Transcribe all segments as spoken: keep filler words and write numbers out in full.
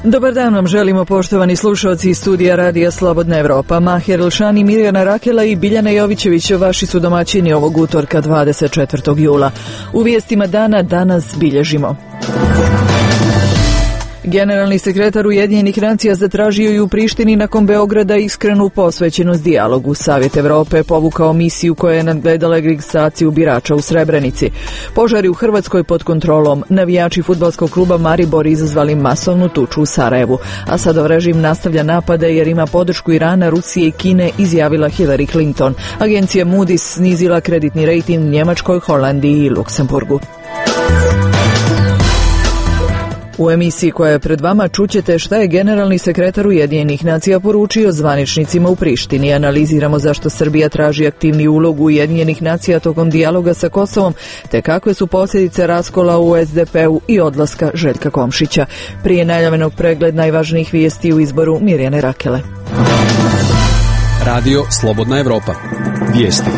Dobar dan vam želimo, poštovani slušalci iz studija Radija Slobodna Evropa. Mahir Elšani, Mirjana Rakela i Biljana Jovićević vaši su domaćini ovog utorka dvadeset četvrtog jula. U vijestima dana danas bilježimo. Generalni sekretar Ujedinjenih nacija zatražio i u Prištini nakon Beograda iskrenu posvećenost dijalogu. Savjet Evrope je povukao misiju koja je nadgledala registraciju birača u Srebrenici. Požari u Hrvatskoj pod kontrolom. Navijači fudbalskog kluba Maribor izazvali masovnu tuču u Sarajevu. Asadov režim nastavlja napade jer ima podršku Irana, Rusije i Kine, izjavila Hillary Clinton. Agencija Moody's snizila kreditni rejting Njemačkoj, Holandiji i Luksemburgu. U emisiji koja je pred vama čućete šta je generalni sekretar Ujedinjenih nacija poručio zvaničnicima u Prištini. Analiziramo zašto Srbija traži aktivni ulog Ujedinjenih nacija tokom dijaloga sa Kosovom, te kakve su posljedice raskola u es de pe-u i odlaska Željka Komšića. Prije najavljenog pregled najvažnijih vijesti u izboru Mirjane Rakele. Radio Slobodna Evropa. Vijesti.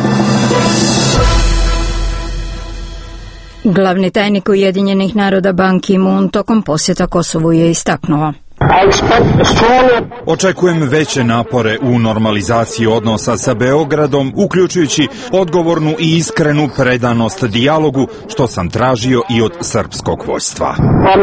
Glavni tajnik Ujedinjenih naroda Ban Ki-moon tokom posjeta Kosovu je istaknuo: Očekujem veće napore u normalizaciji odnosa sa Beogradom, uključujući odgovornu i iskrenu predanost dijalogu, što sam tražio i od srpskog vodstva.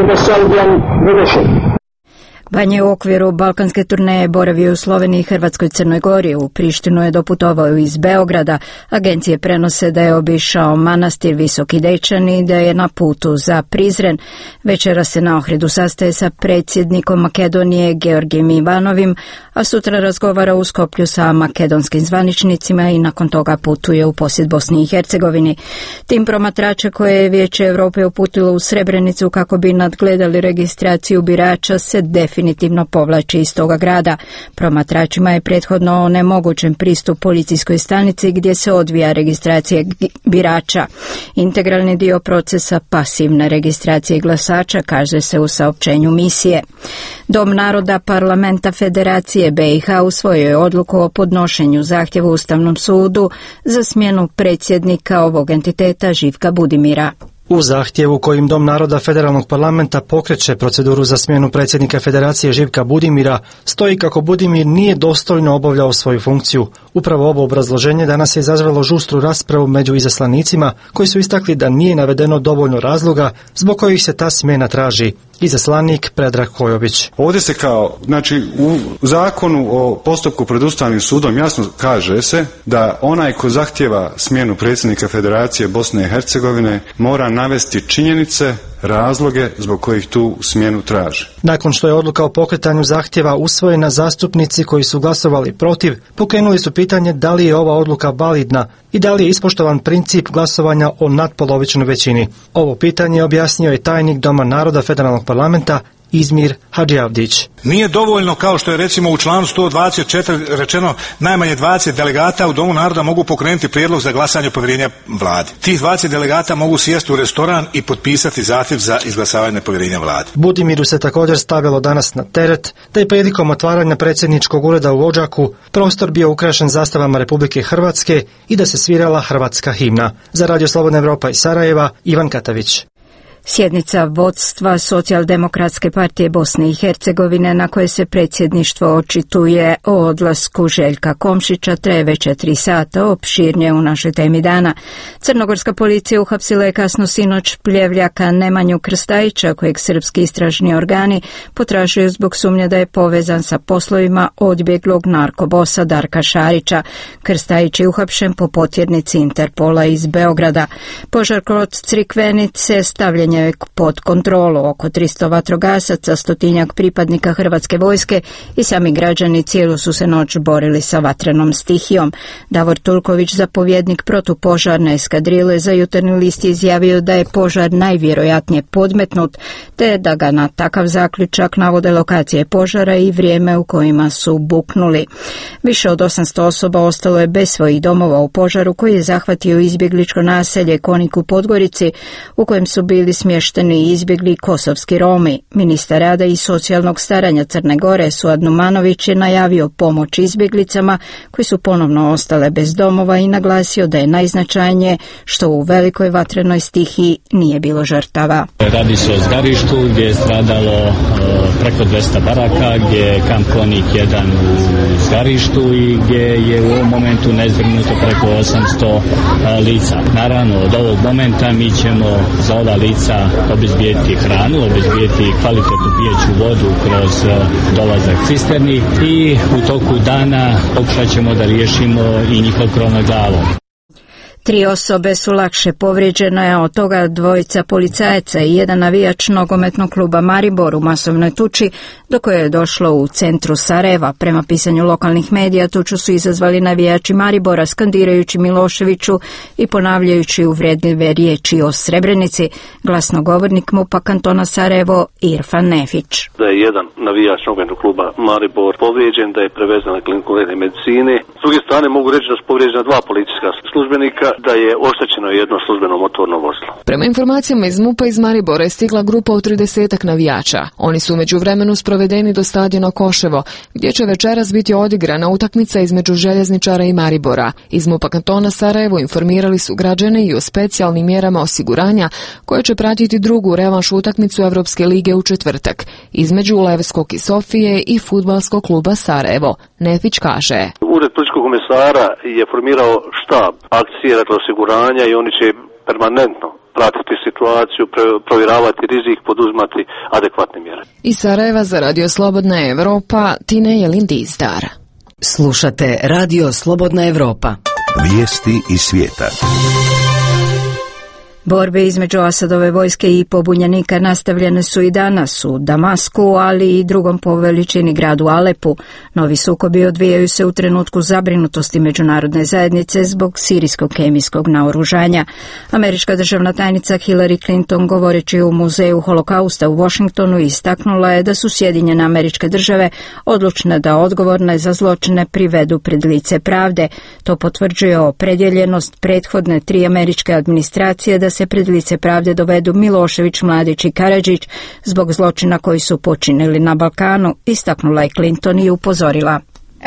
Ban je u okviru balkanske turneje boravio u Sloveniji, Hrvatskoj i Crnoj Gori. U Prištinu je doputovao iz Beograda. Agencije prenose da je obišao manastir Visoki Dečani i da je na putu za Prizren. Večera se na Ohridu sastaje sa predsjednikom Makedonije Georgijem Ivanovim, a sutra razgovara u Skoplju sa makedonskim zvaničnicima i nakon toga putuje u posjet Bosni i Hercegovini. Tim promatrača koje je Vijeće Europe uputilo u Srebrenicu kako bi nadgledali registraciju birača se definitivno definitivno povlači iz toga grada. Promatračima je prethodno onemogućen pristup policijskoj stanici gdje se odvija registracija birača. Integralni dio procesa pasivne registracije glasača, kaže se u saopćenju misije. Dom naroda Parlamenta Federacije be i ha usvojio je odluku o podnošenju zahtjeva Ustavnom sudu za smjenu predsjednika ovog entiteta Živka Budimira. U zahtjevu kojim Dom naroda Federalnog parlamenta pokreće proceduru za smjenu predsjednika Federacije Živka Budimira stoji kako Budimir nije dostojno obavljao svoju funkciju. Upravo ovo obrazloženje danas je izazvalo žustru raspravu među izaslanicima koji su istakli da nije navedeno dovoljno razloga zbog kojih se ta smjena traži. Izaslanik Predrag Kojović. Ovdje se kao, znači u zakonu o postupku pred Ustavnim sudom jasno kaže se da onaj ko zahtjeva smjenu predsjednika Federacije Bosne i Hercegovine mora navesti činjenice, razloge zbog kojih tu smjenu traži. Nakon što je odluka o pokretanju zahtjeva usvojena, zastupnici koji su glasovali protiv pokrenuli su pitanje da li je ova odluka validna i da li je ispoštovan princip glasovanja o natpolovičnoj većini. Ovo pitanje objasnio je tajnik Doma naroda Federalnog parlamenta Izmir Hadžiavdić. Nije dovoljno, kao što je recimo u članu sto dvadeset četiri rečeno, najmanje dvadeset delegata u Domu naroda mogu pokrenuti prijedlog za glasanje povjerenja vladi. Tih dvadeset delegata mogu sjesti u restoran i potpisati zahtjev za izglasavanje povjerenja vladi. Budimiru se također stavilo danas na teret da je prilikom otvaranja predsjedničkog ureda u Odžaku prostor bio ukrašen zastavama Republike Hrvatske i da se svirala hrvatska himna. Za Radio Slobodna Evropa iz Sarajeva, Ivan Katavić. Sjednica vodstva Socijaldemokratske partije Bosne i Hercegovine na koje se predsjedništvo očituje o odlasku Željka Komšića traje već četiri sata, opširnije u našoj temi dana. Crnogorska policija uhapsila je kasno sinoć pljevljaka Nemanju Krstajića, kojeg srpski istražni organi potražuju zbog sumnje da je povezan sa poslovima odbjeglog narkobosa Darka Šarića. Krstajić je uhapšen po potjernici Interpola iz Beograda. Požar kod Crikvenice stavljen je pod kontrolu. Oko tristo vatrogasaca, stotinjak pripadnika Hrvatske vojske i sami građani cijelu su se noć borili sa vatrenom stihijom. Davor Tulković, zapovjednik protupožarne eskadrile, za Jutarnji list izjavio da je požar najvjerojatnije podmetnut, te da ga na takav zaključak navode lokacije požara i vrijeme u kojima su buknuli. Više od osamsto osoba ostalo je bez svojih domova u požaru koji je zahvatio izbjegličko naselje Konik u Podgorici, u kojem su bili smješteni smješteni i izbjegli kosovski Romi. Ministar rada i socijalnog staranja Crne Gore Suad Numanović je najavio pomoć izbjeglicama koji su ponovno ostale bez domova i naglasio da je najznačajnije što u velikoj vatrenoj stihiji nije bilo žrtava. Radi se o zgarištu gdje je stradalo preko dvesta baraka, gdje je kamp Konik jedan u zgarištu i gdje je u ovom momentu nezbrinuto preko osamsto lica. Naravno, od ovog momenta mi ćemo za ova lica obezbijeti hranu, obezbijeti kvalitetnu pijeću vodu kroz dolazak cisterni i u toku dana pokušat ćemo da riješimo i njihov krov nad glavom. Tri osobe su lakše povrijeđene, a od toga dvojica policajaca i jedan navijač nogometnog kluba Maribor u masovnoj tuči do koje je došlo u centru Sarajeva. Prema pisanju lokalnih medija, tuču su izazvali navijači Maribora skandirajući Miloševiću i ponavljajući uvredljive riječi o Srebrenici. Glasnogovornik MUP-a kantona Sarajevo Irfan Nefić. Da je jedan navijač nogometnog kluba Maribor povrijeđen, da je prevezen na kliniku medicine. S druge strane mogu reći da su povrijeđena dva policijska službenika, da je oštećeno jedno službeno motorno vozilo. Prema informacijama iz MUP-a iz Maribora je stigla grupa od tridesetak navijača. Oni su umeđu vremenu sprovedeni do stadiona Koševo, gdje će večeras biti odigrana utakmica između Željezničara i Maribora. Iz MUP-a kantona Sarajevo informirali su građane i o specijalnim mjerama osiguranja koje će pratiti drugu revanš utakmicu Evropske lige u četvrtak između Levskog i Sofije i fudbalskog kluba Sarajevo. Nefić kaže: Ured političkog komesara je formirao štab akcije radi osiguranja i oni će permanentno pratiti situaciju, provjeravati rizik, poduzimati adekvatne mjere. Iz Sarajeva za Radio Slobodna Evropa, Tine Jelindizdar. Slušate Radio Slobodna Evropa. Vijesti iz svijeta. Borbe između Asadove vojske i pobunjenika nastavljene su i danas u Damasku, ali i drugom po veličini gradu Alepu. Novi sukobi odvijaju se u trenutku zabrinutosti međunarodne zajednice zbog sirijskog kemijskog naoružanja. Američka državna tajnica Hillary Clinton, govoreći u Muzeju Holokausta u Washingtonu, istaknula je da su Sjedinjene Američke Države odlučne da odgovorne za zločine privedu pred lice pravde. To potvrđuje opredjeljenost prethodne tri američke administracije da se pred lice pravde dovedu Milošević, Mladić i Karadžić zbog zločina koji su počinili na Balkanu, istaknula je Clinton i upozorila.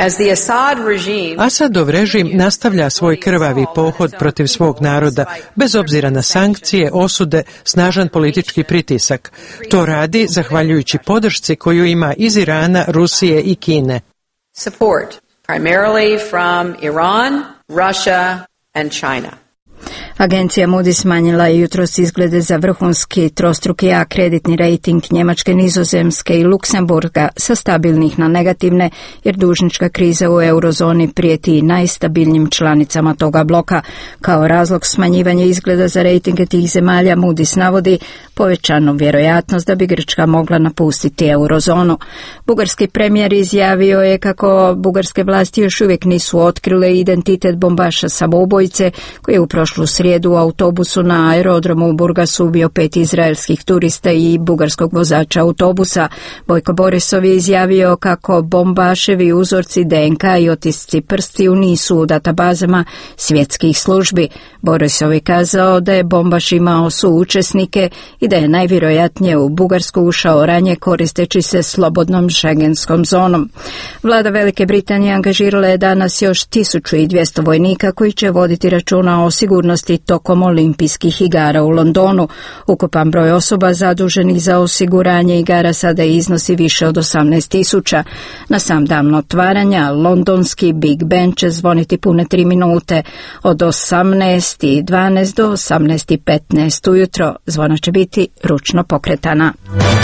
Asadov režim nastavlja svoj krvavi pohod protiv svog naroda, bez obzira na sankcije, osude, snažan politički pritisak. To radi zahvaljujući podršci koju ima iz Irana, Rusije i Kine. Support, primarily from Iran, Russia and China. Agencija Moody's smanjila je jutros izglede za vrhunski trostruki A kreditni rejting Njemačke, Nizozemske i Luksemburga sa stabilnih na negativne, jer dužnička kriza u eurozoni prijeti i najstabilnijim članicama toga bloka. Kao razlog smanjivanja izgleda za rejtinge tih zemalja Moody's navodi povećanu vjerojatnost da bi Grčka mogla napustiti eurozonu. Bugarski premijer izjavio je kako bugarske vlasti još uvijek nisu otkrile identitet bombaša samoubojice koji je u prošlu srijedu u autobusu na aerodromu u Burgasu ubio pet izraelskih turista i bugarskog vozača autobusa. Bojko Borisov je izjavio kako bombaševi uzorci D N K i otisci prstiju nisu u databazama svjetskih službi. Borisov je kazao da je bombaš imao suučesnike i da je najvjerojatnije u Bugarsku ušao ranije koristeći se slobodnom šengenskom zonom. Vlada Velike Britanije angažirala je danas još tisuću dvjesto vojnika koji će voditi računa o sigurnosti tokom olimpijskih igara u Londonu. Ukupan broj osoba zaduženih za osiguranje igara sada iznosi više od osamnaest tisuća. Na sam dan otvaranja londonski Big Ben će zvoniti pune tri minute. Od osamnaest i dvanaest do osamnaest i petnaest ujutro zvona će biti ručno pokretana.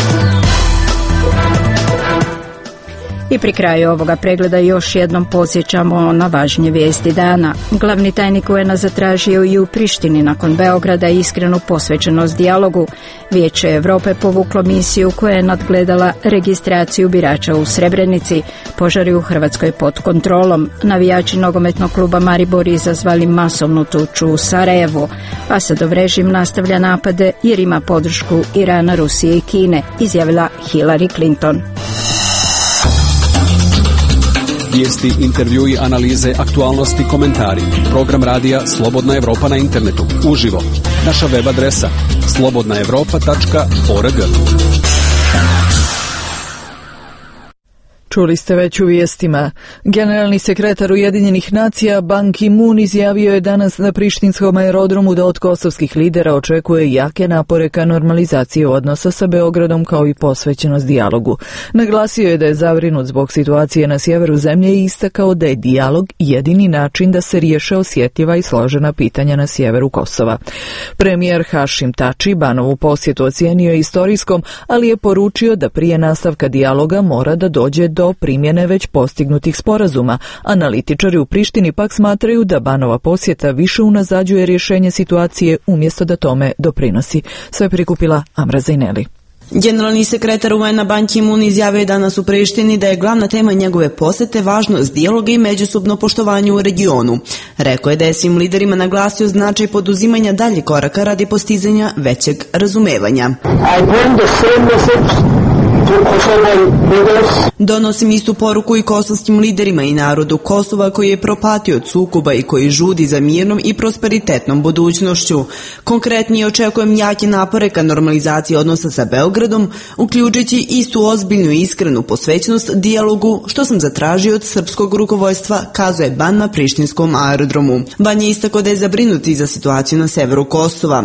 I pri kraju ovoga pregleda još jednom podsjećamo na važnje vijesti dana. Glavni tajnik U N-a zatražio i u Prištini nakon Beograda iskrenu posvećenost dijalogu. Vijeće Europe povuklo misiju koja je nadgledala registraciju birača u Srebrenici. Požari u Hrvatskoj pod kontrolom. Navijači nogometnog kluba Maribor izazvali masovnu tuču u Sarajevu. Asadov režim nastavlja napade jer ima podršku Irana, Rusije i Kine, izjavila Hillary Clinton. Vijesti, intervjui, analize, aktualnosti, komentari. Program radija Slobodna Evropa na internetu. Uživo. Naša web adresa slobodna evropa tačka org. Čuli ste već u vijestima. Generalni sekretar Ujedinjenih nacija Ban Ki-moon izjavio je danas na prištinskom aerodromu da od kosovskih lidera očekuje jake napore ka normalizaciji odnosa sa Beogradom kao i posvećenost dijalogu. Naglasio je da je zabrinut zbog situacije na sjeveru zemlje i istakao da je dijalog jedini način da se riješe osjetljiva i složena pitanja na sjeveru Kosova. Premijer Hašim Tači Banovu posjetu ocijenio je istorijskom, ali je poručio da prije nastavka dijaloga mora da dođe do primjene već postignutih sporazuma. Analitičari u Prištini pak smatraju da Banova posjeta više unazađuje rješenje situacije umjesto da tome doprinosi. Sve prikupila Amra Zajneli. Generalni sekretar U N-a Ban Ki-moon izjavio je danas u Prištini da je glavna tema njegove posjete važnost dijaloga i međusobno poštovanje u regionu. Rekao je da je svim liderima naglasio značaj poduzimanja daljih koraka radi postizanja većeg razumevanja. I bring the same message. Donosim istu poruku i kosovskim liderima i narodu Kosova koji je propatio od sukoba i koji žudi za mirnom i prosperitetnom budućnošću. Konkretnije očekujem jake napore ka normalizaciji odnosa sa Beogradom, uključujući istu ozbiljnu i iskrenu posvećenost dijalogu, što sam zatražio od srpskog rukovodstva, kazuje Ban na prištinskom aerodromu. Ban je istakao da je zabrinut i za situaciju na severu Kosova.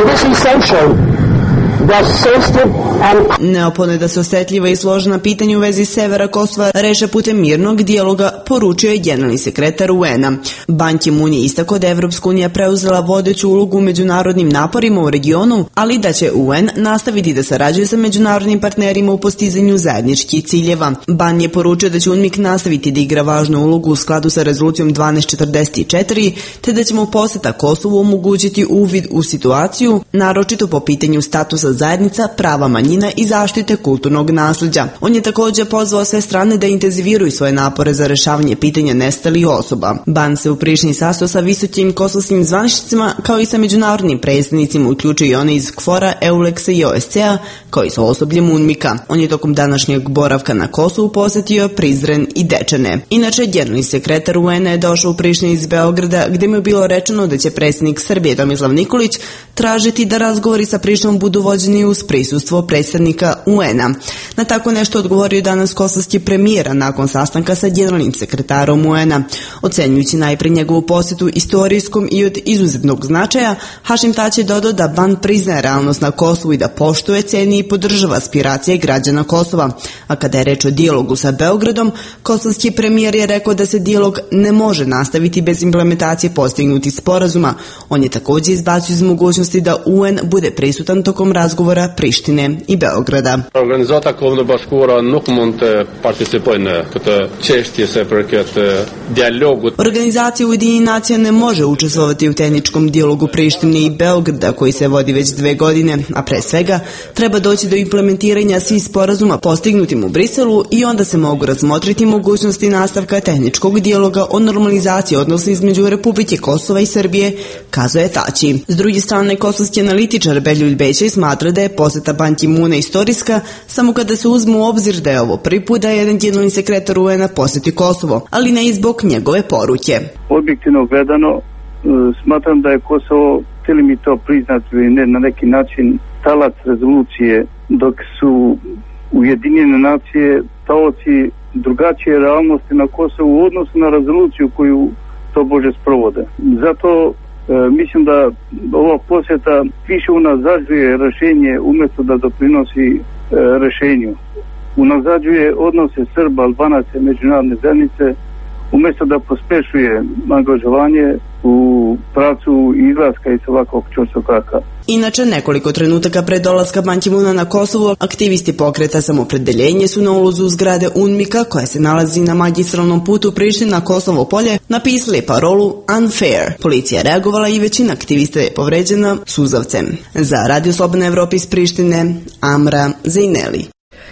Neophodno je da se osjetljiva i složena pitanja u vezi severa Kosova reše putem mirnog dijaloga, poručio je generalni sekretar U N-a. Ban Ki-moon je istakao da je Evropska unija preuzela vodeću ulogu u međunarodnim naporima u regionu, ali da će U N nastaviti da sarađuje sa međunarodnim partnerima u postizanju zajedničkih ciljeva. Ban je poručio da će U N M I K nastaviti da igra važnu ulogu u skladu sa rezolucijom dvanaest četrdeset četiri, te da će mu posjeta Kosovu omogućiti uvid u situaciju, naročito po pitanju statusa zajednica, prava manjina i zaštite kulturnog nasljeđa. On je također pozvao sve strane da intenziviraju svoje napore za rješavanje pitanja nestalih osoba. Ban se u Prištini sastao sa visokim kosovskim zvaničnicima kao i sa međunarodnim predstavnicima, uključuju i one iz K F O R-a, EULEX-a i O S C-a, kao i sa osobljem U N M I K-a. On je tokom današnjeg boravka na Kosovu posjetio Prizren i Dečane. Inače, generalni sekretar U N-a je došao u Prištini iz Beograda, gdje mu je bilo rečeno da će predsjednik Srbije Tomislav Nikolić tražiti da razgovori sa Prištinom budu vođeni uz prisustvo predstavnika U N-a. Na tako nešto odgovorio danas kosovski premijer nakon sastanka sa generalnim sekretarom U N-a. Ocenjujući najprije njegovu posjetu istorijskom i od izuzetnog značaja, Hašim Tači je dodao da Ban priznaje realnost na Kosovu i da poštuje, ceni i podržava aspiracije građana Kosova. A kada je reč o dijalogu sa Beogradom, kosovski premijer je rekao da se dijalog ne može nastaviti bez implementacije postignutih sporazuma. On je također izbacio iz mogućnosti da U N bude prisutan tokom razgovora Prištine i Beograda. Organizata Kovno Bashkura nuk mund të participojnë në këtë çështje se përket dijalogut. Organizacija Ujedinjenih nacija ne može učestvovati u tehničkom dijalogu Prištine i Beograda koji se vodi već dve godine, a pre svega treba doći do implementiranja svih sporazuma postignutim u Briselu i onda se mogu razmotriti mogućnosti nastavka tehničkog dijaloga o normalizaciji odnosa između Republike Kosova i Srbije, kazuje Tači. S druge strane, kosovski analitičar Beljulj Bećaj smatra da je posjeta Ban Ki-moona istorijska samo kada se uzme u obzir da je ovo prvi put da je jedan generalni sekretar U N-a posjeti Kosovo, ali ne i zbog njegove poruke. Objektivno gledano, smatram da je Kosovo, htjeli mi to priznati ili ne, na neki način talac rezolucije, dok su Ujedinjene nacije taoci drugačije realnosti na Kosovu u odnosu na rezoluciju koju to Bože sprovode. Zato e, mislim da ova posjeta više unazađuje rješenje umjesto da doprinosi e, rješenju. Unazađuje odnose Srba, Albanaca i međunarodne zajednice umjesto da pospešuje angažovanje u pravcu izlaska iz ovakvog ćorsokaka. Inače, nekoliko trenutaka pred dolaska Ban Ki-moona na Kosovo, aktivisti pokreta Samopredeljenje su na ulazu u zgrade U N M I K-a, koja se nalazi na magistralnom putu Priština Kosovo polje, napisali parolu Unfair. Policija je reagovala i većina aktivista je povređena suzavcem. Za Radio Slobodna Evropa iz Prištine, Amra Zajneli.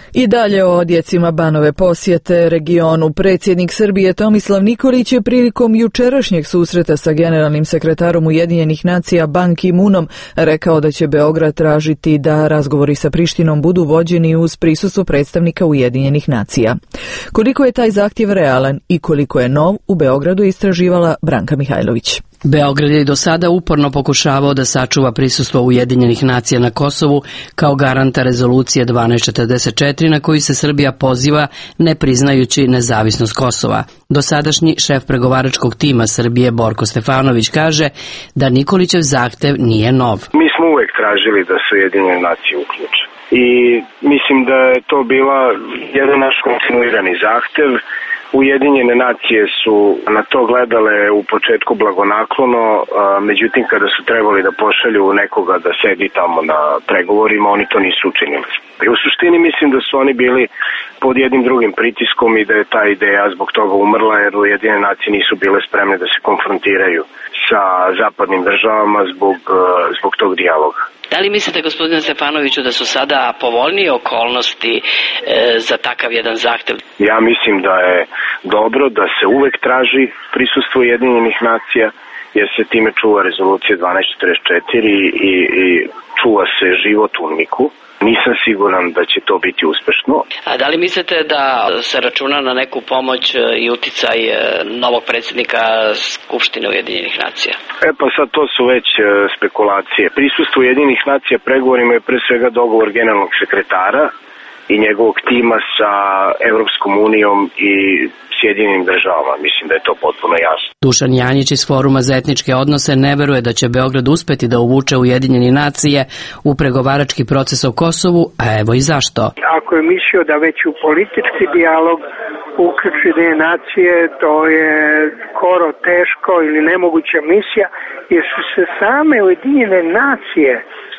I dalje o odjecima Banove posjete regionu. Predsjednik Srbije Tomislav Nikolić je prilikom jučerašnjeg susreta sa generalnim sekretarom Ujedinjenih nacija Ban Ki-moonom rekao da će Beograd tražiti da razgovori sa Prištinom budu vođeni uz prisustvo predstavnika Ujedinjenih nacija. Koliko je taj zahtjev realan i koliko je nov, u Beogradu istraživala Branka Mihajlović. Beograd je do sada uporno pokušavao da sačuva prisustvo Ujedinjenih nacija na Kosovu kao garanta rezolucije dvanaest četrdeset četiri na koju se Srbija poziva ne priznajući nezavisnost Kosova. Dosadašnji šef pregovaračkog tima Srbije Borko Stefanović kaže da Nikolićev zahtev nije nov. Mi smo uvek tražili da se Ujedinjene nacije uključe i mislim da je to bila jedan naš kontinuirani zahtev. Ujedinjene nacije su na to gledale u početku blagonaklono, međutim kada su trebali da pošalju nekoga da sedi tamo na pregovorima, oni to nisu učinili. I u suštini mislim da su oni bili pod jednim drugim pritiskom i da je ta ideja zbog toga umrla, jer Ujedinjene nacije nisu bile spremne da se konfrontiraju sa zapadnim državama zbog, zbog tog dijaloga. Da li mislite, gospodine Stefanoviću, da su sada povoljnije okolnosti e, za takav jedan zahtev? Ja mislim da je dobro da se uvek traži prisustvo Ujedinjenih nacija, jer se time čuva rezolucija dvanaest četrdeset četiri i, i čuva se život u UNMIK-u. Nisam siguran da će to biti uspešno. A da li mislite da se računa na neku pomoć i uticaj novog predsjednika Skupštine Ujedinjenih nacija? E pa sad to su već spekulacije. Prisustvo Ujedinjenih nacija pregovorima je pre svega dogovor generalnog sekretara i njegovog tima sa Evropskom unijom i Sjedinjenim državama. Mislim da je to potpuno jasno. Dušan Janjić iz Foruma za etničke odnose ne veruje da će Beograd uspeti da uvuče Ujedinjene nacije u pregovarački proces o Kosovu, a evo i zašto. Ako je mislio da već u politički dijalog uključi Ujedinjene nacije, to je skoro teško ili nemoguća misija, jer su se same Ujedinjene nacije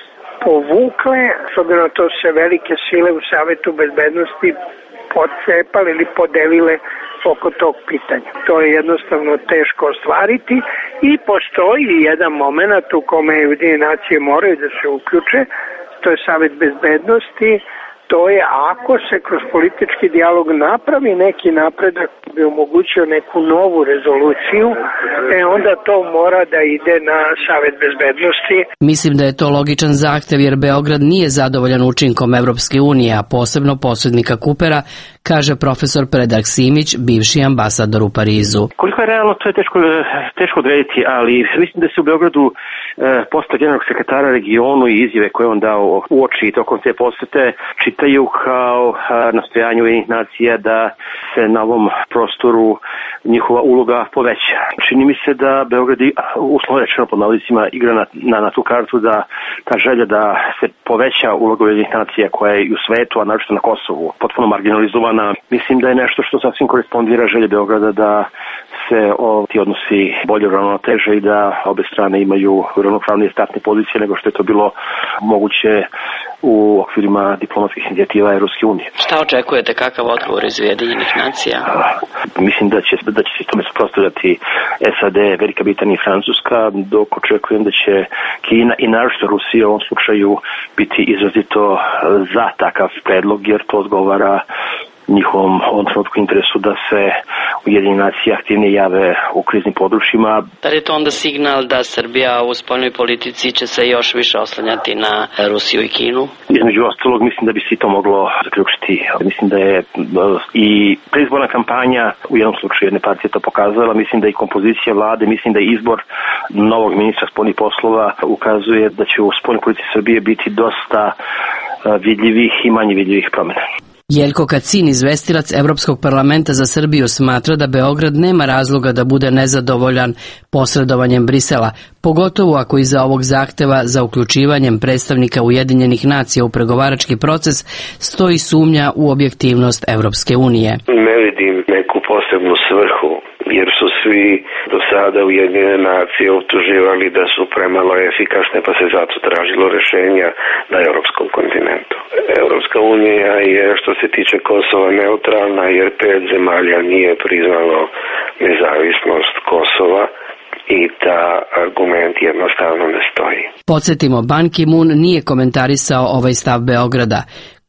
povukle, s obzirom na to se velike sile u Savetu bezbednosti podcepale ili podelile oko tog pitanja. To je jednostavno teško ostvariti i postoji jedan moment u kome Ujedinjene nacije moraju da se uključe, to je Savet bezbednosti. To je ako se kroz politički dijalog napravi neki napredak koji bi omogućio neku novu rezoluciju, e onda to mora da ide na Savet bezbednosti. Mislim da je to logičan zahtev jer Beograd nije zadovoljan učinkom Evropske unije, a posebno posrednika Kupera, kaže profesor Predrag Simić, bivši ambasador u Parizu. Koliko je realno, to je teško, teško odrediti, ali mislim da se u Beogradu e, posta generalnog sekretara regionu i izjave koje on dao u oči tokom te posete čitaju kao a, nastojanje Ujedinjenih nacija da se na ovom prostoru njihova uloga poveća. Čini mi se da Beograd, uslovno rečeno pod navodnicima, igra na, na, na tu kartu da ta želja da se poveća uloga Ujedinjenih nacija koja je i u svetu, a naročito na Kosovu, potpuno marginalizovana. Mislim da je nešto što sasvim korespondira želje Beograda da se o, ti odnosi bolje ravnoteže i da obe strane imaju ravnopravnije startne pozicije nego što je to bilo moguće u okvirima diplomatskih inicijativa Evropske unije. Šta očekujete, kakav odgovor iz Ujedinjenih nacija? Mislim da će, da će se tome suprotstavljati S A D, Velika Britanija i Francuska, dok očekujem da će Kina i naročito Rusija u ovom slučaju biti izrazito za takav predlog, jer to odgovara njihovom ovom trenutku interesu da se Ujedinjene nacije aktivnije jave u kriznim područjima. Da li je to onda signal da Srbija u spoljnoj politici će se još više oslanjati na Rusiju i Kinu? Između ostalog, mislim da bi se to moglo zaključiti. Mislim da je i predizborna kampanja u jednom slučaju jedne partije to pokazala. Mislim da i kompozicija vlade, mislim da i izbor novog ministra spoljnih poslova ukazuje da će u spoljnoj politici Srbije biti dosta vidljivih i manje vidljivih promjena. Jeljko Kacin, izvestilac Evropskog parlamenta za Srbiju, smatra da Beograd nema razloga da bude nezadovoljan posredovanjem Brisela, pogotovo ako iza ovog zahteva za uključivanjem predstavnika Ujedinjenih nacija u pregovarački proces stoji sumnja u objektivnost Evropske unije. Ne vidim neku posebnu svrhu, jer su svi do sada Ujedinjene nacije optuživali da su premalo efikasne, pa se zato tražilo rešenja na europskom kontinentu. Evropska unija je, što se tiče Kosova, neutralna, jer pet zemalja nije priznalo nezavisnost Kosova i ta argument jednostavno ne stoji. Podsjetimo, Ban Ki-moon nije komentarisao ovaj stav Beograda.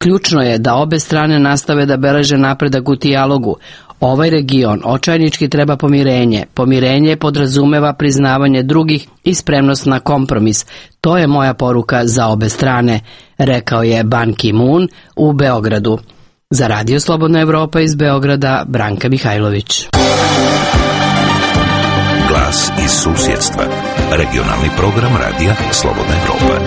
Ključno je da obe strane nastave da beleže napredak u dijalogu. Ovaj region očajnički treba pomirenje. Pomirenje podrazumeva priznavanje drugih i spremnost na kompromis. To je moja poruka za obe strane, rekao je Ban Ki-moon u Beogradu. Za Radio Slobodna Evropa iz Beograda, Branka Mihajlović. Glas iz susjedstva. Regionalni program Radija Slobodna Evropa.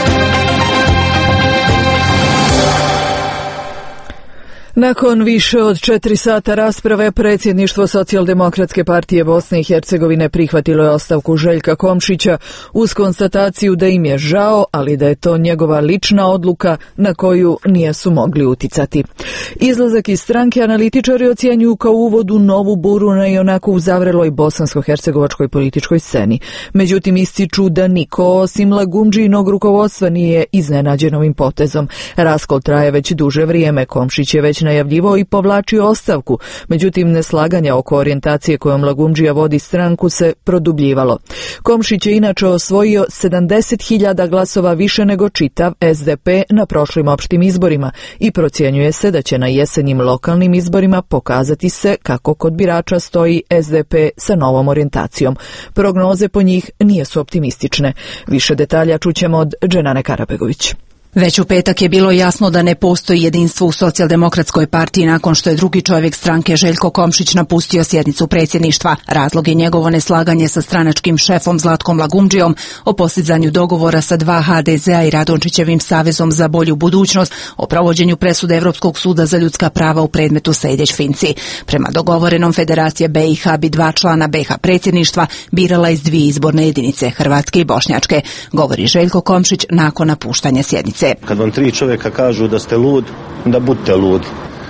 Nakon više od četiri sata rasprave, predsjedništvo Socijaldemokratske partije Bosne i Hercegovine prihvatilo je ostavku Željka Komšića uz konstataciju da im je žao, ali da je to njegova lična odluka na koju nije su mogli uticati. Izlazak iz stranke analitičari ocjenjuju kao uvod u novu buru na i onako uzavreloj bosansko-hercegovačkoj političkoj sceni. Međutim, ističu da niko osim Lagumdžijinog rukovodstva nije iznenađen ovim potezom. Raskol traje već duže vrijeme, Komšić je već najavljivao i povlačio ostavku, međutim neslaganja oko orijentacije kojom Lagumdžija vodi stranku se produbljivalo. Komšić je inače osvojio sedamdeset hiljada glasova više nego čitav S D P na prošlim opštim izborima i procjenjuje se da će na jesenjim lokalnim izborima pokazati se kako kod birača stoji S D P sa novom orijentacijom. Prognoze po njih nisu optimistične. Više detalja čućemo od Dženane Karabegović. Već u petak je bilo jasno da ne postoji jedinstvo u Socijaldemokratskoj partiji nakon što je drugi čovjek stranke Željko Komšić napustio sjednicu predsjedništva. Razlog je njegovo neslaganje sa stranačkim šefom Zlatkom Lagumdžijom o postizanju dogovora sa dva H D Z a i Radončićevim savezom za bolju budućnost o provođenju presude Evropskog suda za ljudska prava u predmetu Sejdić-Finci. Prema dogovorenom, Federacija B i H bi dva člana B H predsjedništva birala iz dvije izborne jedinice, Hrvatske i Bošnjačke, govori Željko Komšić nakon napuštanja sjednice. Kad vam tri čovjeka kažu da ste lud, da budete ludi.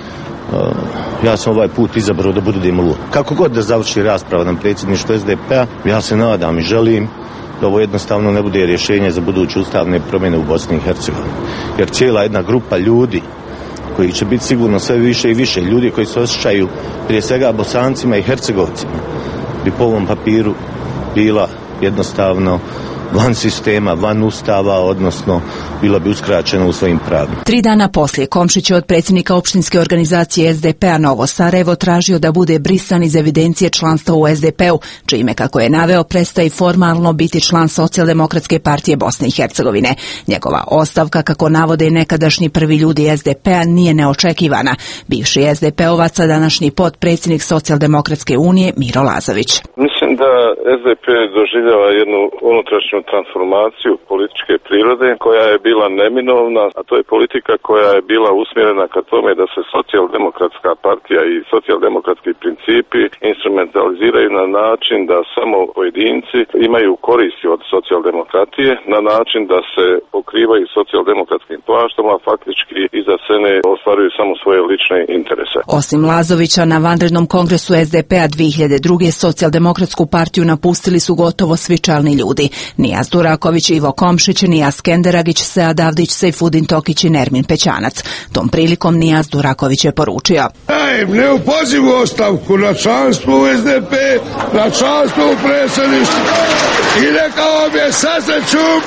Uh, ja sam ovaj put izabrao da budem lud. Kako god da završi rasprava na predsjedništvu S D P-a, ja se nadam i želim da ovo jednostavno ne bude rješenje za buduće ustavne promjene u Bosni i Hercegovini. Jer cijela jedna grupa ljudi koji će biti sigurno sve više i više, ljudi koji se osjećaju prije svega Bosancima i Hercegovcima, bi po ovom papiru bila jednostavno van sistema, van ustava, odnosno bila bi uskraćena u svojim pravima. Tri dana poslije, Komšić je od predsjednika opštinske organizacije S D P-a Novo Sarajevo tražio da bude brisan iz evidencije članstva u S D P-u, čime, kako je naveo, prestaje formalno biti član Socijaldemokratske partije Bosne i Hercegovine. Njegova ostavka, kako navode nekadašnji prvi ljudi S D P-a, nije neočekivana. Bivši S D P-ovac, a današnji potpredsjednik Socijaldemokratske unije Miro Lazović. Mislim da S D P doživljava jednu unutrašnju transformaciju političke prirode koja je bila neminovna, a to je politika koja je bila usmjerena ka tome da se socijaldemokratska partija i socijaldemokratski principi instrumentaliziraju na način da samo pojedinci imaju koristi od socijaldemokratije, na način da se pokrivaju socijaldemokratskim plaštom, a faktički iza sene ostvaruju samo svoje lične interese. Osim Lazovića, na vanrednom kongresu S D P-a dvije hiljade druge. Socijaldemokratsku partiju napustili su gotovo svi čelni ljudi. Nijaz Duraković, Ivo Komšić, Nijaz Skenderagić, Sead Avdić, Sejfudin Tokić i Nermin Pećanac. Tom prilikom Nijaz Duraković je poručio: dajem neopozivu ostavku na članstvo u S D P, na članstvo u predsjedništvu i neka vam je sasreću.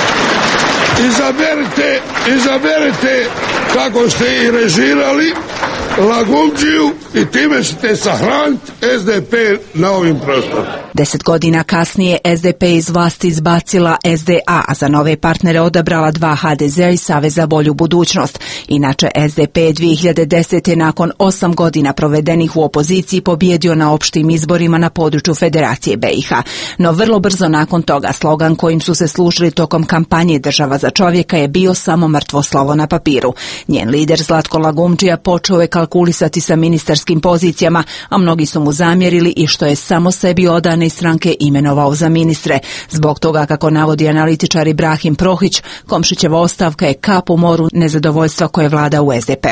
Izaberite, izaberite kako ste ih režirali Lagumdžiju i time ćete sahraniti S D P na ovim prostorima. Deset godina kasnije S D P iz vlasti izbacila S D A, a za nove partnere odabrala dva H D Z a i Savez za bolju budućnost. Inače, S D P dvije hiljade desete. nakon osam godina provedenih u opoziciji pobjedio na opštim izborima na području Federacije B i H. No vrlo brzo nakon toga slogan kojim su se služili tokom kampanje Država za čovjeka je bio samo mrtvo slovo na papiru. Njen lider Zlatko Lagumdžija počeo je kalkulisati sa ministarskim pozicijama, a mnogi su mu zamjerili i što je samo sebi odane iz stranke imenovao za ministre. Zbog toga, kako navodi analitičar Ibrahim Prohić, Komšićeva ostavka je kap u moru nezadovoljstva koje vlada u S D P-u.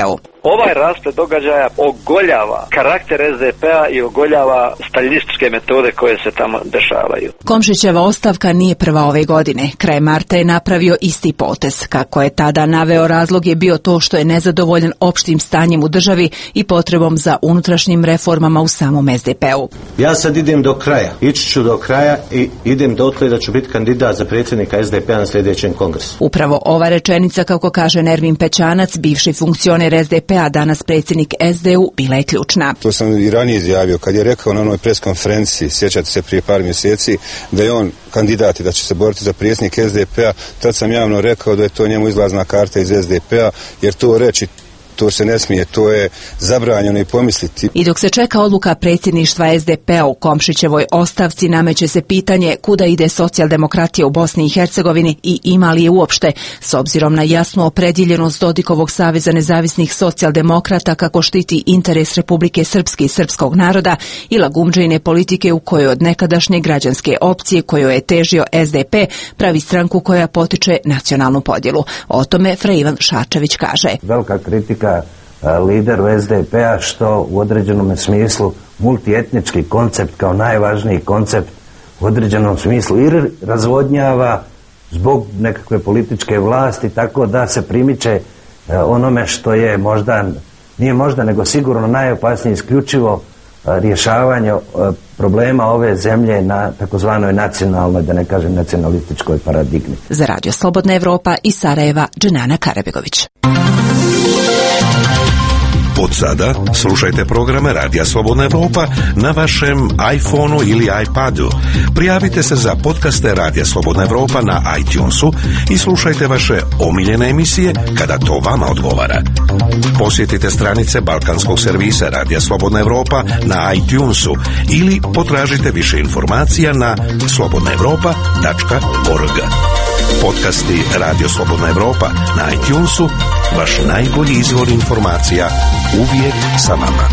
Ovaj rasplet događaja ogoljava karakter es de pe-a i ogoljava staljinističke metode koje se tamo dešavaju. Komšićeva ostavka nije prva ove godine. Kraj marta je napravio isti potez. Kako je tada naveo, razlog je bio to što je nezadovoljan opštim stanjem u državi i potrebom za unutrašnjim reformama u samom es de pe-u. Ja sad idem do kraja, ići ću do kraja i idem dotle da ću biti kandidat za predsjednika es de pe-a na sljedećem kongresu. Upravo ova rečenica, kako kaže Nermin Pećanac, bivši funkcioner es de pe-a, danas predsjednik es de u, bila je ključna. To sam i ranije izjavio, kad je rekao na onoj pres konferenciji, sjećate se prije par mjeseci, da je on kandidat i da će se boriti za predsjednik es de pe-a, tad sam javno rekao da je to njemu izlazna karta iz es de pe-a, jer to reći to se ne smije, to je zabranjeno i pomisliti. I dok se čeka odluka predsjedništva es de pe-a u Komšićevoj ostavci, nameće se pitanje kuda ide socijaldemokratija u Bosni i Hercegovini i ima li je uopšte, s obzirom na jasnu opredjeljenost Dodikovog saveza nezavisnih socijaldemokrata kako štiti interes Republike Srpske i srpskog naroda i lagumdžejne politike u kojoj od nekadašnje građanske opcije kojoj je težio es de pe pravi stranku koja potiče nacionalnu podjelu. O tome Fra Ivan Šačević kaže. Velika kritika lideru es de pe-a što u određenom smislu multietnički koncept kao najvažniji koncept u određenom smislu i razvodnjava zbog nekakve političke vlasti, tako da se primiče onome što je možda, nije možda nego sigurno najopasnije, isključivo rješavanje problema ove zemlje na takozvanoj nacionalnoj, da ne kažem nacionalističkoj paradigmi. Za Radio Slobodna Evropa iz Sarajeva, Dženana Karabegović. Od sada slušajte programe Radija Slobodna Evropa na vašem iPhoneu ili iPadu. Prijavite se za podcaste Radija Slobodna Evropa na iTunesu i slušajte vaše omiljene emisije kada to vama odgovara. Posjetite stranice balkanskog servisa Radija Slobodna Evropa na iTunesu ili potražite više informacija na slobodna evropa tačka org. Podcasti Radio Slobodna Evropa na iTunesu, vaš najbolji izvor informacija, uvijek sa vama.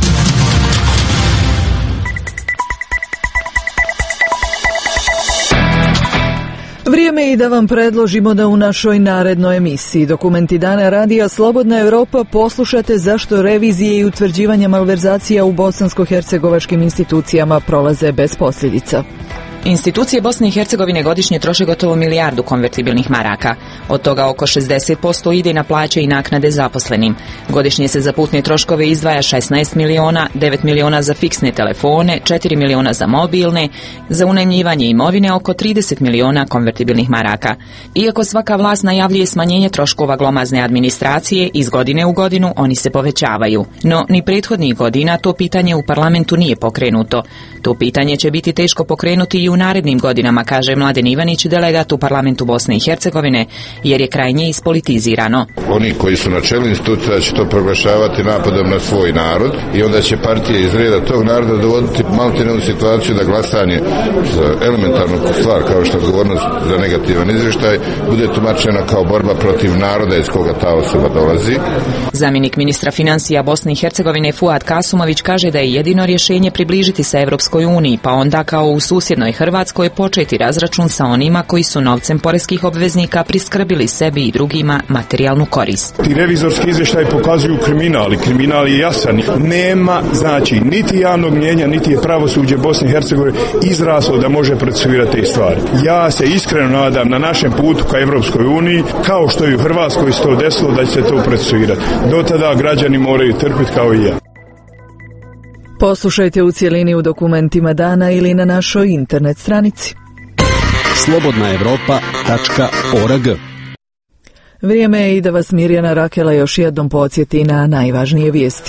Vrijeme je i da vam predložimo da u našoj narednoj emisiji Dokumenti dana Radija Slobodna Evropa poslušate zašto revizije i utvrđivanje malverzacija u bosansko-hercegovačkim institucijama prolaze bez posljedica. Institucije Bosne i Hercegovine godišnje troše gotovo milijardu konvertibilnih maraka. Od toga oko šezdeset posto ide na plaće i naknade zaposlenim. Godišnje se za putne troškove izdvaja šesnaest miliona, devet miliona za fiksne telefone, četiri miliona za mobilne, za unajmljivanje imovine oko trideset miliona konvertibilnih maraka. Iako svaka vlast najavljuje smanjenje troškova glomazne administracije, iz godine u godinu oni se povećavaju. No, ni prethodnih godina to pitanje u parlamentu nije pokrenuto. To pitanje će biti teško pokrenuti i u narednim godinama, kaže Mladen Ivanić, delegat u parlamentu Bosne i Hercegovine, jer je krajnje ispolitizirano. Oni koji su na čelu institucija će to proglašavati napadom na svoj narod i onda će partije iz reda tog naroda dovoditi maltene u situaciju da glasanje za elementarnu stvar kao što je odgovornost za negativan izvještaj bude tumačena kao borba protiv naroda iz koga ta osoba dolazi. Zamjenik ministra financija Bosne i Hercegovine Fuad Kasumović kaže da je jedino rješenje približiti se Evropskoj uniji, pa onda kao u susjednoj Hrvatskoj početi razračun sa onima koji su novcem poreskih obveznika priskrbili sebi i drugima materijalnu korist. Ti revizorski izvještaj pokazuju kriminal i kriminal je jasan. Nema, znači, niti javnog mnjenja, niti je pravosuđe Bosne i Hercegovine izraslo da može procesuirati te stvari. Ja se iskreno nadam na našem putu ka Evropskoj uniji, kao što je u Hrvatskoj se to desilo, da će se to procesuirati. Do tada građani moraju trpiti kao i ja. Poslušajte u cijelini u dokumentima dana ili na našoj internet stranici. slobodna evropa tačka org. Vrijeme je i da vas Mirjana Rakela još jednom podsjeti na najvažnije vijesti.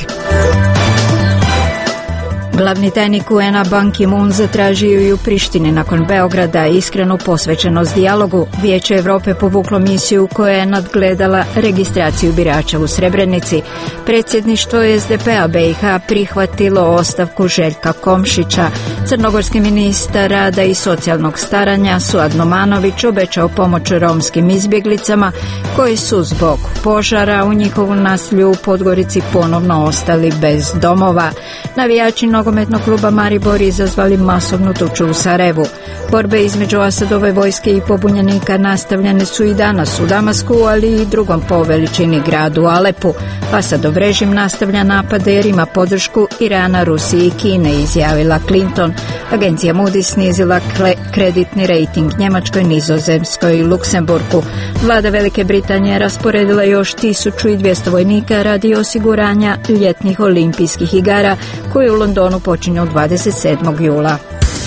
Glavni tajnik u en-a Ban Ki-moon zatražio i u Prištini nakon Beograda iskrenu posvećenost dijalogu. Vijeće Europe povuklo misiju koja je nadgledala registraciju birača u Srebrenici. Predsjedništvo es de pe-a be i ha prihvatilo ostavku Željka Komšića. Crnogorski ministar rada i socijalnog staranja Suad Nomanović obećao pomoć romskim izbjeglicama koji su zbog požara u njihovu naselju u Podgorici ponovno ostali bez domova. Navijači nogometnog kluba Maribor izazvali masovnu tuču u Sarajevu. Borbe između Asadove vojske i pobunjenika nastavljene su i danas u Damasku, ali i drugom po veličini gradu Alepu. Asadov režim nastavlja napade jer ima podršku Irana, Rusije i Kine, izjavila Clinton. Agencija Moody's snizila kreditni rejting Njemačkoj, Nizozemskoj i Luksemburgu. Vlada Velike Britanije rasporedila još tisuću dvjesto vojnika radi osiguranja ljetnih olimpijskih igara koje u Londonu počinju dvadeset sedmog jula.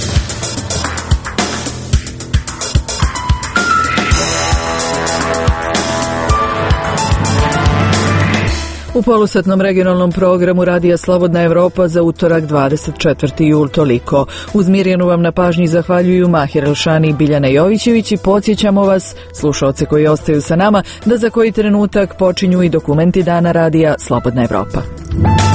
U polusatnom regionalnom programu Radija Slobodna Evropa za utorak dvadeset četvrti jul toliko. Uz Mirjanu vam na pažnji zahvaljuju Mahir Elšani i Biljana Jovićević i podsjećamo vas, slušalce koji ostaju sa nama, da za koji trenutak počinju i dokumenti dana Radija Slobodna Evropa.